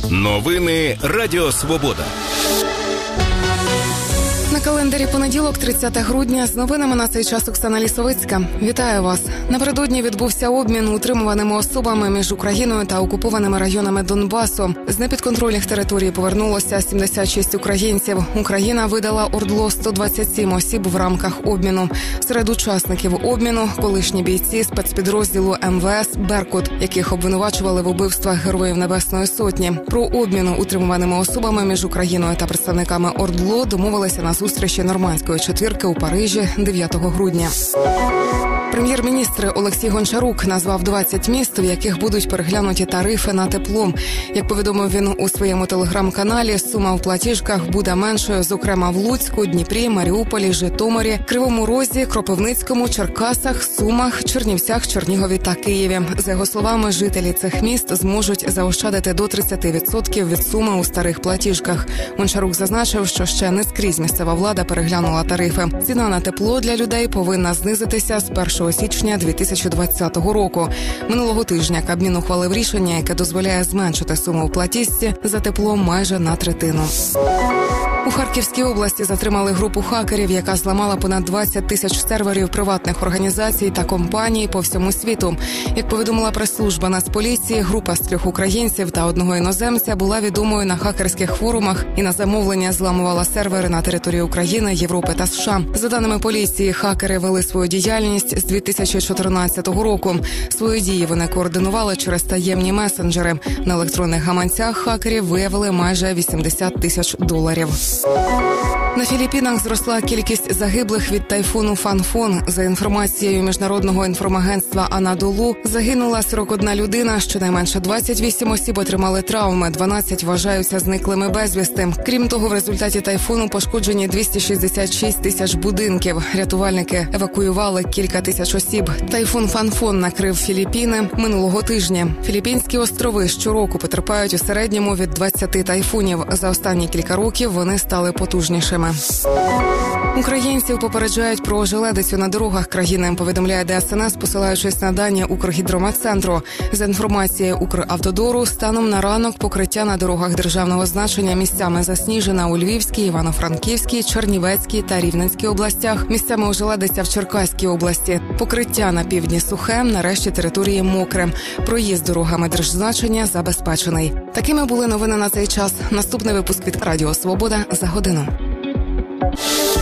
Новини Радіо Свобода. На календарі понеділок, 30 грудня. З новинами на цей час Оксана Лісовицька. Вітаю вас. Напередодні відбувся обмін утримуваними особами між Україною та окупованими районами Донбасу. З непідконтрольних територій повернулося 76 українців. Україна видала ОРДЛО 127 осіб в рамках обміну. Серед учасників обміну – колишні бійці спецпідрозділу МВС «Беркут», яких обвинувачували в убивствах Героїв Небесної Сотні. Про обмін утримуваними особами між Україною та представниками ОРДЛО домовилися на зустрічі Нормандської четвірки у Парижі 9 грудня. Прем'єр-міністр Олексій Гончарук назвав 20 міст, в яких будуть переглянуті тарифи на тепло. Як повідомив він у своєму телеграм-каналі, сума в платіжках буде меншою, зокрема в Луцьку, Дніпрі, Маріуполі, Житомирі, Кривому Розі, Кропивницькому, Черкасах, Сумах, Чернівцях, Чернігові та Києві. За його словами, жителі цих міст зможуть заощадити до 30% від суми у старих платіжках. Гончарук зазначив, що ще не скрізь місцева влада переглянула тарифи. Ціна на тепло для людей повинна знизитися з 1 січня 2020 року. Минулого тижня Кабмін ухвалив рішення, яке дозволяє зменшити суму в платіжці за тепло майже на третину. У Харківській області затримали групу хакерів, яка зламала понад 20 тисяч серверів приватних організацій та компаній по всьому світу. Як повідомила прес-служба Нацполіції, група з 3 українців та 1 іноземця була відомою на хакерських форумах і на замовлення зламувала сервери на території України, Європи та США. За даними поліції, хакери вели свою діяльність з 2014 року. Свої дії вони координували через таємні месенджери. На електронних гаманцях хакерів виявили майже $80 тисяч. На Філіппінах зросла кількість загиблих від тайфуну Фанфон. За інформацією Міжнародного інформагентства Анадолу, загинула 41 людина, щонайменше 28 осіб отримали травми, 12 вважаються зниклими безвісти. Крім того, в результаті тайфуну пошкоджені 266 тисяч будинків. Рятувальники евакуювали кілька тисяч осіб. Тайфун Фанфон накрив Філіппіни минулого тижня. Філіппінські острови щороку потерпають у середньому від 20 тайфунів. За останні кілька років вони стали потужнішими. Українців попереджають про ожеледицю на дорогах країни, повідомляє ДСНС, посилаючись на дані Укргідрометцентру. За інформацією Укравтодору, станом на ранок покриття на дорогах державного значення місцями засніжена у Львівській, Івано-Франківській, Чернівецькій та Рівненській областях, місцями ожеледиця в Черкаській області. Покриття на півдні сухе, на решті території мокре. Проїзд дорогами держзначення забезпечений. Такими були новини на цей час. Наступний випуск від Радіо Свобода за годину.